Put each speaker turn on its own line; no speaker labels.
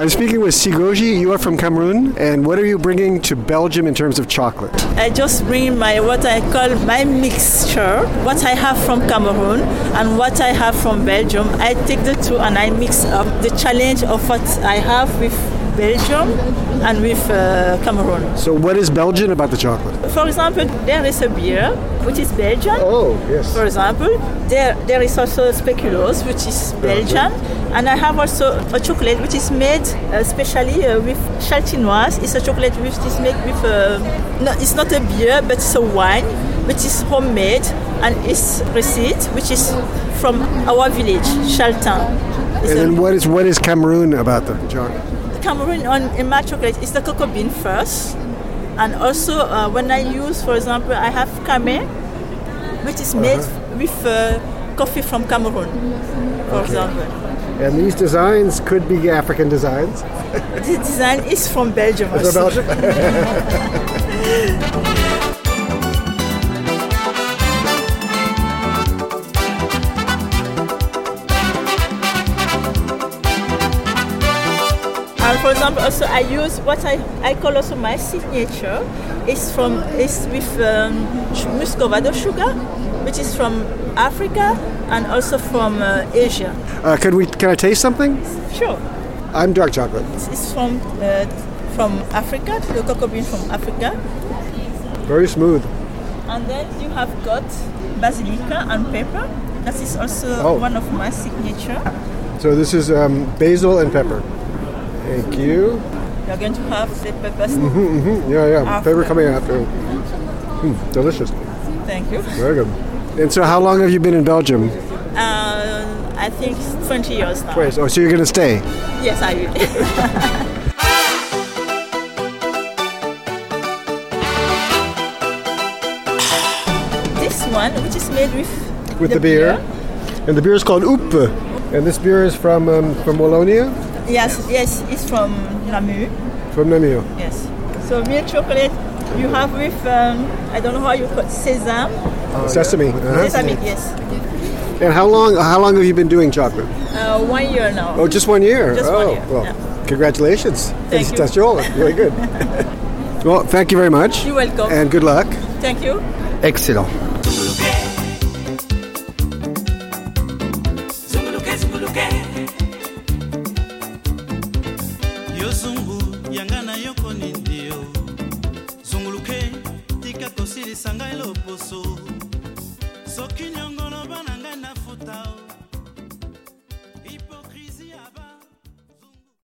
I'm speaking with Sigoji. You are from Cameroon, and what are you bringing to Belgium in terms of chocolate?
I just bring what I call my mixture, what I have from Cameroon and what I have from Belgium. I take the two and I mix up the challenge of what I have with Belgium and with Cameroon.
So what is Belgian about the chocolate?
For example, there is a beer which is Belgian.
Oh, yes.
For example, there is also speculoos which is Belgian. And I have also a chocolate which is made especially with chaltinoise. It's a chocolate which is made with, no, it's not a beer, but it's a wine, which is homemade, and it's receipt, which is from our village, Chaltin.
And then what is Cameroon about the chocolate?
Cameroon in my chocolate is the cocoa bean first. And also when I use, for example, I have Camé, which is made with coffee from Cameroon, for example.
And these designs could be African designs.
The design is from Belgium also.
Belgium?
For example, also I use what I call also my signature. It's with muscovado sugar, which is from Africa and also from Asia.
Can I taste something?
Sure.
I'm dark chocolate.
It's from Africa, the cocoa bean from Africa.
Very smooth.
And then you have got basilica and pepper. That is also one of my signature.
So this is basil and pepper. Thank you.
You're going to have the peppers.
Yeah. Pepper coming after. Delicious.
Thank you.
Very good. And so how long have you been in Belgium?
I think 20 years now.
20. Oh, so you're going to stay?
Yes, I will. This one, which is made with
the beer. And the beer is called Oep. And this beer is from Wallonia?
Yes, it's from Namur.
From Namur.
Yes. So milk chocolate you have with I don't know how you call it, sesame.
Sesame.
Sesame, yes.
And how long have you been doing chocolate?
1 year now.
Oh, just 1 year.
Just 1 year.
Well,
yeah.
Congratulations.
Thank you.
Félicitations. Really good. Well, thank you very much.
You're welcome.
And good luck.
Thank you.
Excellent.
Zunguluke tika kosiri sanga iloposo soki nyongo